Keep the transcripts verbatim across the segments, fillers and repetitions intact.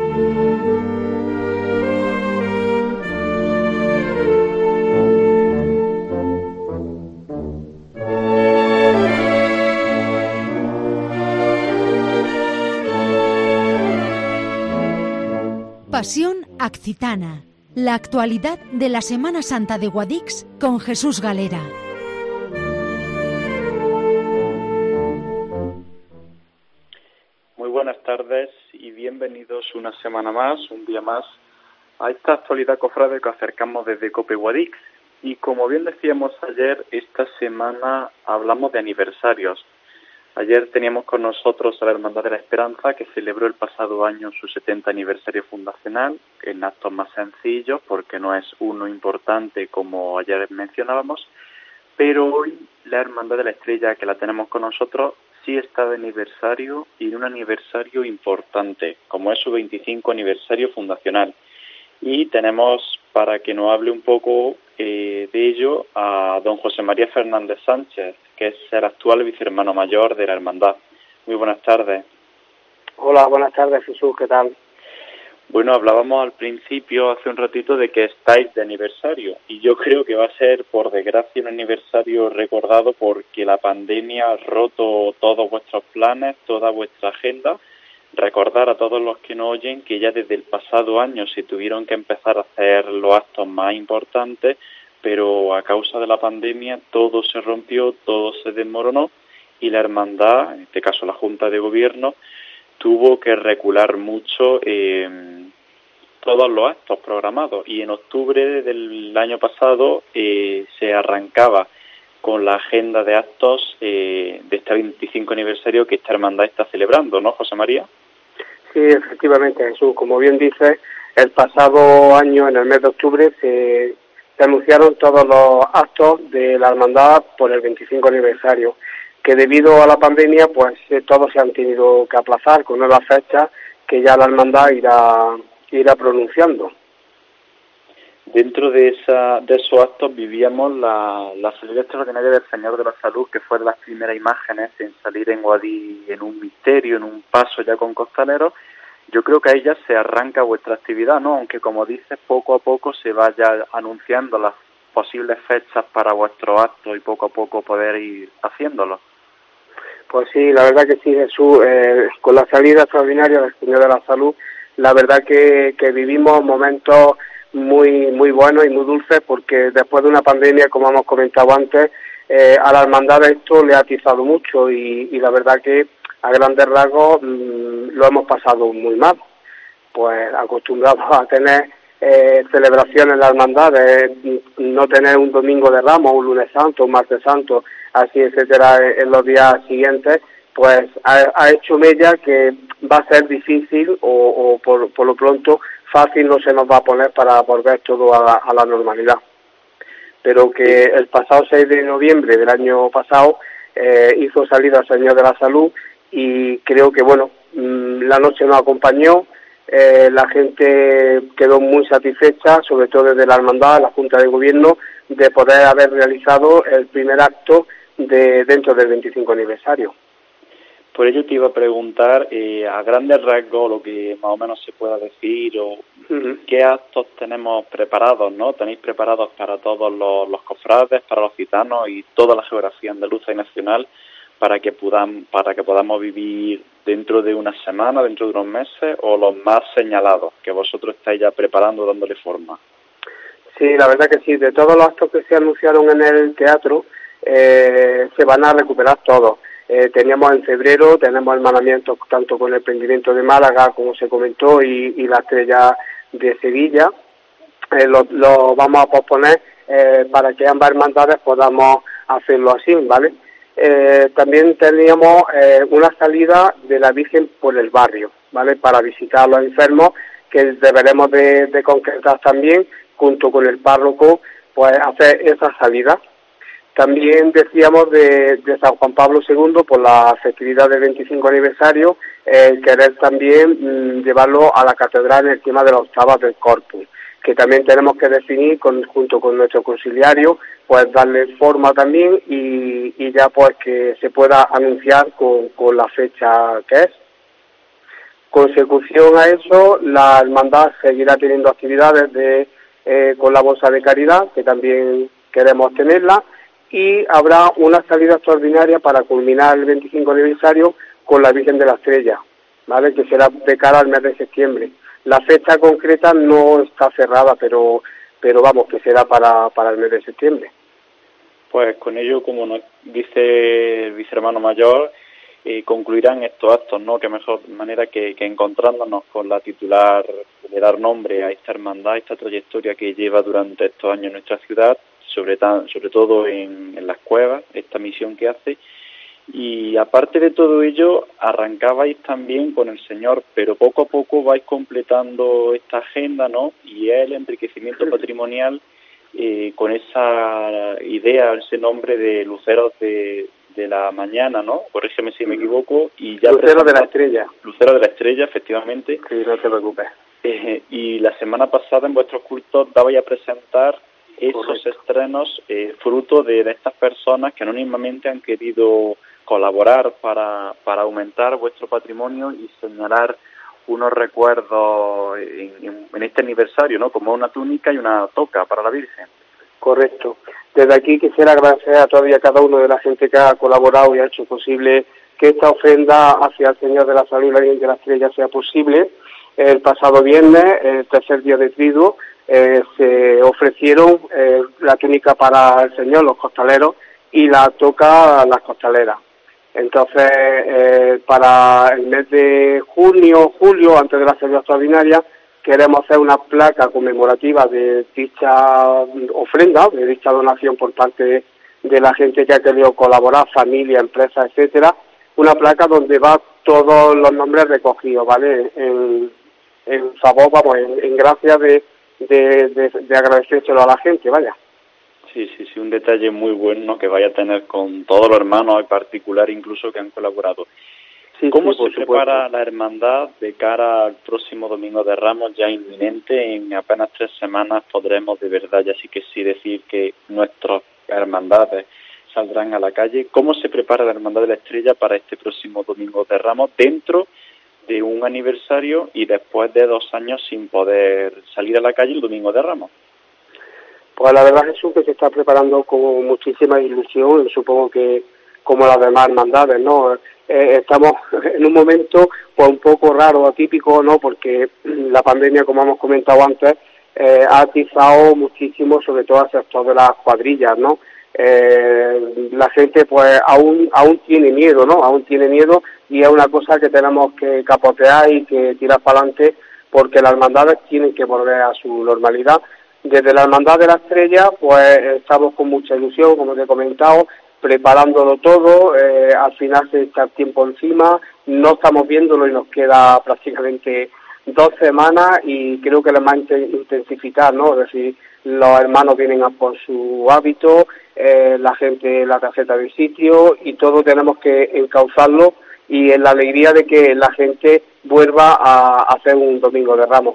Pasión Accitana, la actualidad de la Semana Santa de Guadix con Jesús Galera. Muy buenas tardes y bienvenidos una semana más, un día más, a esta actualidad cofrade que acercamos desde COPE Guadix. Y como bien decíamos ayer, esta semana hablamos de aniversarios. Ayer teníamos con nosotros a la Hermandad de la Esperanza, que celebró el pasado año su setenta aniversario fundacional, en actos más sencillos, porque no es uno importante como ayer mencionábamos, pero hoy la Hermandad de la Estrella, que la tenemos con nosotros, sí está de aniversario, y de un aniversario importante, como es su veinticinco aniversario fundacional. Y tenemos, para que nos hable un poco eh, de ello, a don José María Fernández Sánchez, que es el actual vicehermano mayor de la Hermandad. Muy buenas tardes. Hola, buenas tardes, Jesús, ¿qué tal? Bueno, hablábamos al principio, hace un ratito, de que estáis de aniversario, y yo creo que va a ser, por desgracia, un aniversario recordado porque la pandemia ha roto todos vuestros planes, toda vuestra agenda. Recordar a todos los que nos oyen que ya desde el pasado año se tuvieron que empezar a hacer los actos más importantes, pero a causa de la pandemia todo se rompió, todo se desmoronó, y la hermandad, en este caso la Junta de Gobierno, tuvo que recular mucho eh, todos los actos programados, y en octubre del año pasado eh, se arrancaba con la agenda de actos eh, de este veinticinco aniversario que esta hermandad está celebrando, ¿no, José María? Sí, efectivamente, Jesús. Como bien dices, el pasado año, en el mes de octubre, se, se anunciaron todos los actos de la hermandad por el veinticinco aniversario, que debido a la pandemia, pues eh, todos se han tenido que aplazar con nuevas fechas que ya la hermandad irá, irá pronunciando. Dentro de esa de esos actos vivíamos la, la salida extraordinaria del Señor de la Salud, que fue de las primeras imágenes en salir en Guadix en un misterio, en un paso ya con costaleros. Yo creo que ahí ya se arranca vuestra actividad, ¿no? Aunque, como dices, poco a poco se vaya anunciando las posibles fechas para vuestros actos y poco a poco poder ir haciéndolo. Pues sí, la verdad que sí, Jesús. Eh, con la salida extraordinaria del Señor de la Salud, la verdad que, que vivimos momentos muy muy buenos y muy dulces, porque después de una pandemia, como hemos comentado antes, eh, a la hermandad esto le ha atizado mucho, y, y la verdad que a grandes rasgos mmm, lo hemos pasado muy mal, pues acostumbrados a tener eh, celebraciones en la hermandad, de no tener un domingo de Ramos, un lunes santo, un martes santo, así etcétera, en los días siguientes, pues ha, ha hecho mella que va a ser difícil o, o por, por lo pronto fácil no se nos va a poner para volver todo a la, a la normalidad. Pero que el pasado seis de noviembre del año pasado eh, hizo salir al Señor de la Salud, y creo que, bueno, mmm, la noche nos acompañó, eh, la gente quedó muy satisfecha, sobre todo desde la hermandad, la Junta de Gobierno, de poder haber realizado el primer acto de dentro del veinticinco aniversario. Por ello te iba a preguntar, eh, a grandes rasgos, lo que más o menos se pueda decir, o uh-huh. qué actos tenemos preparados, ¿no? Tenéis preparados para todos los, los cofrades, para los gitanos y toda la geografía andaluza y nacional, para que podamos, para que podamos vivir dentro de una semana, dentro de unos meses, o los más señalados, que vosotros estáis ya preparando, dándole forma. Sí, la verdad que sí. De todos los actos que se anunciaron en el teatro, eh, se van a recuperar todos. Eh, teníamos en febrero, tenemos hermanamientos tanto con el prendimiento de Málaga, como se comentó, y, y la Estrella de Sevilla. Eh, lo, lo vamos a posponer eh, para que ambas hermandades podamos hacerlo así, ¿vale? Eh, también teníamos eh, una salida de la Virgen por el barrio, ¿vale? Para visitar a los enfermos, que deberemos de, de concretar también, junto con el párroco, pues hacer esa salida. También decíamos de, de San Juan Pablo segundo, por la festividad del veinticinco aniversario, eh, querer también mmm, llevarlo a la catedral en el tema de las octavas del Corpus, que también tenemos que definir con, junto con nuestro conciliario, pues darle forma también, y, y ya pues que se pueda anunciar con, con la fecha que es. Consecución a eso, la hermandad seguirá teniendo actividades de eh, con la bolsa de caridad, que también queremos tenerla, y habrá una salida extraordinaria para culminar el veinticinco aniversario con la Virgen de la Estrella, ¿vale?, que será de cara al mes de septiembre. La fecha concreta no está cerrada, pero pero vamos, que será para, para el mes de septiembre. Pues con ello, como nos dice el vicehermano mayor, eh, concluirán estos actos, ¿no? Que mejor manera que, que encontrándonos con la titular de dar nombre a esta hermandad, esta trayectoria que lleva durante estos años en nuestra ciudad, sobre, tan, sobre todo en, en las cuevas, esta misión que hace. Y aparte de todo ello, arrancabais también con el Señor, pero poco a poco vais completando esta agenda, ¿no? Y es el enriquecimiento patrimonial eh, con esa idea, ese nombre de Luceros de, de la Mañana, ¿no? Corrígeme si me equivoco. Y ya Lucero de la Estrella. Lucero de la Estrella, efectivamente. Sí, no te preocupes. Eh, y la semana pasada en vuestros cultos dabais a presentar esos Correcto. estrenos eh, fruto de, de estas personas que anónimamente han querido colaborar para, para aumentar vuestro patrimonio y señalar unos recuerdos en, en, en este aniversario, ¿no? Como una túnica y una toca para la Virgen. Correcto. Desde aquí quisiera agradecer a todavía cada uno de la gente que ha colaborado y ha hecho posible que esta ofrenda hacia el Señor de la Salud y la Virgen de la Estrella sea posible. El pasado viernes, el tercer día de Triduo, eh, se ofrecieron eh, la túnica para el Señor, los costaleros, y la toca las costaleras. Entonces, eh, para el mes de junio, julio, antes de la salida extraordinaria, queremos hacer una placa conmemorativa de dicha ofrenda, de dicha donación por parte de, de la gente que ha querido colaborar, familia, empresas, etcétera, una placa donde va todos los nombres recogidos, ¿vale? En, en favor, vamos, en, en gracia de, de, de, de agradecérselo a la gente, vaya. Sí, sí, sí, un detalle muy bueno que vaya a tener con todos los hermanos, en particular incluso que han colaborado. Sí, ¿Cómo sí, se prepara la hermandad de cara al próximo Domingo de Ramos ya inminente? En apenas tres semanas podremos de verdad ya sí que sí decir que nuestras hermandades saldrán a la calle. ¿Cómo se prepara la Hermandad de la Estrella para este próximo Domingo de Ramos dentro de un aniversario y después de dos años sin poder salir a la calle el Domingo de Ramos? Pues la verdad, Jesús, que se está preparando con muchísima ilusión, supongo que como las demás hermandades, ¿no? Eh, estamos en un momento pues un poco raro, atípico, ¿no? Porque la pandemia, como hemos comentado antes, eh, ha atizado muchísimo, sobre todo al sector de las cuadrillas, ¿no? Eh, la gente pues aún aún tiene miedo, ¿no? Aún tiene miedo y es una cosa que tenemos que capotear y que tirar para adelante porque las hermandades tienen que volver a su normalidad. Desde la Hermandad de la Estrella, pues estamos con mucha ilusión, como te he comentado, preparándolo todo, eh, al final se echa el tiempo encima, no estamos viéndolo y nos queda prácticamente dos semanas y creo que lo más intensificar, ¿no? Es decir, los hermanos vienen a por su hábito, eh, la gente la tarjeta del sitio y todo tenemos que encauzarlo y en la alegría de que la gente vuelva a hacer un Domingo de Ramos.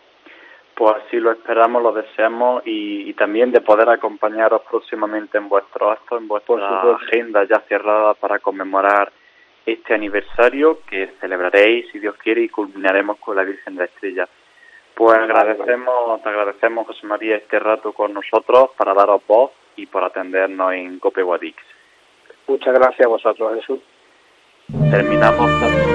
Pues así lo esperamos, lo deseamos y, y también de poder acompañaros próximamente en vuestros actos, en vuestra agenda ya cerrada para conmemorar este aniversario que celebraréis, si Dios quiere, y culminaremos con la Virgen de la Estrella. Pues agradecemos, te agradecemos, José María, este rato con nosotros para daros voz y por atendernos en Cope Guadix. Muchas gracias a vosotros, Jesús. Terminamos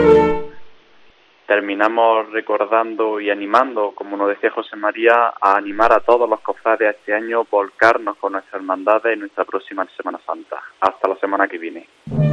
Terminamos recordando y animando, como nos decía José María, a animar a todos los cofrades este año, volcarnos con nuestras hermandades en nuestra próxima Semana Santa. Hasta la semana que viene.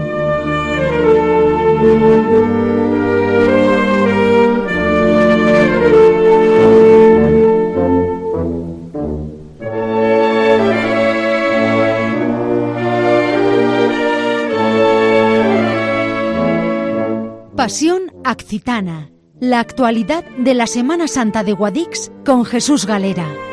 Pasión Accitana, la actualidad de la Semana Santa de Guadix con Jesús Galera.